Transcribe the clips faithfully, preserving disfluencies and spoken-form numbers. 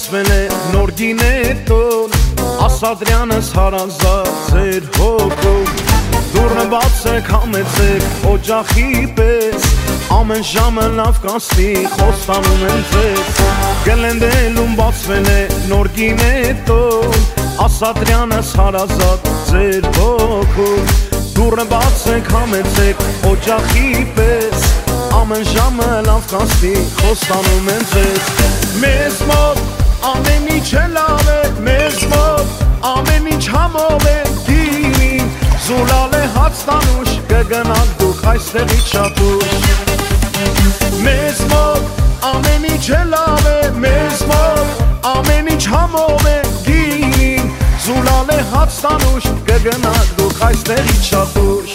բացվել է նոր գինետոն, Ասադրյանս հարազատ ձեր հոգում, դուրնը բացեք համեցեք օջախի պես, ամեն ժամը լավ կանցնի խոստանում են ձեզ, Գլենդելում բացվել է նոր գինետոն, Ասադրյանս հարազատ ձեր հոգում, դուրնը բացեք համեցեք օջախի պես, ամեն ժամը լավ կանցնի խոստանում են ձեզ, մեզ մոտ ամեն ինչ է լավ է, մեզ մոտ ամեն ինչ համով է գինին, զուլալ է հացտանուշ, կգնաք դուք այստեղից շատ ուշ, մեզ մոտ ամեն ինչ է լավ է, մեզ մոտ ամեն ինչ համով է գինին, զուլալ է հացտանուշ, կգնաք դուք այստեղից շատ ուշ,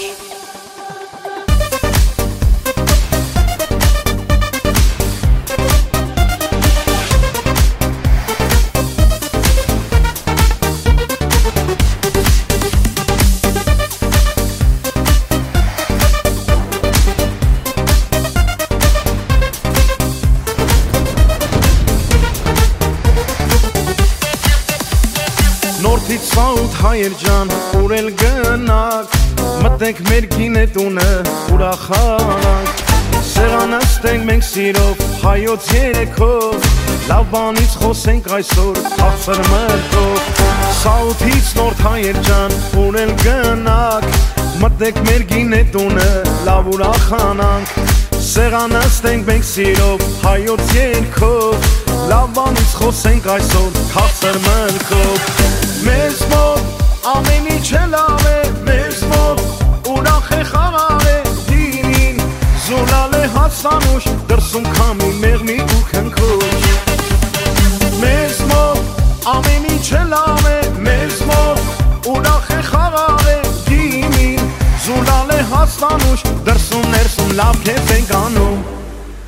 Նորդից սաութ հայեր ջան, ուր էլ գնաք, մտենք մեր գինետունը, ուրախանանք, սեղանստենք մենք սիրով, հայոց երեքով, լավ բանից խոսենք այսօր, թախծր մրկով, սաութից նորդ հայեր ջան, ուր էլ գնաք, մտենք մեր գինետունը, լավ ուրախանանք, սեղանստենք մենք սիրով, հայոց երեքով, լավ բանից խոսենք այսօր, թախծր մրկով, Մեզ մոտ ամեն ինչ է լավ է, մեզ մոտ ուրախ է խաղաղ է դինին, զուլալ է հացանուշ, դրսում քամի մեղմի ու քնքուշ, մեզ մոտ ամեն ինչ է լավ է, մեզ մոտ ուրախ է խաղաղ է դինին, զուլալ է հացանուշ, դրսում ներսում լավ քեֆ ենք անում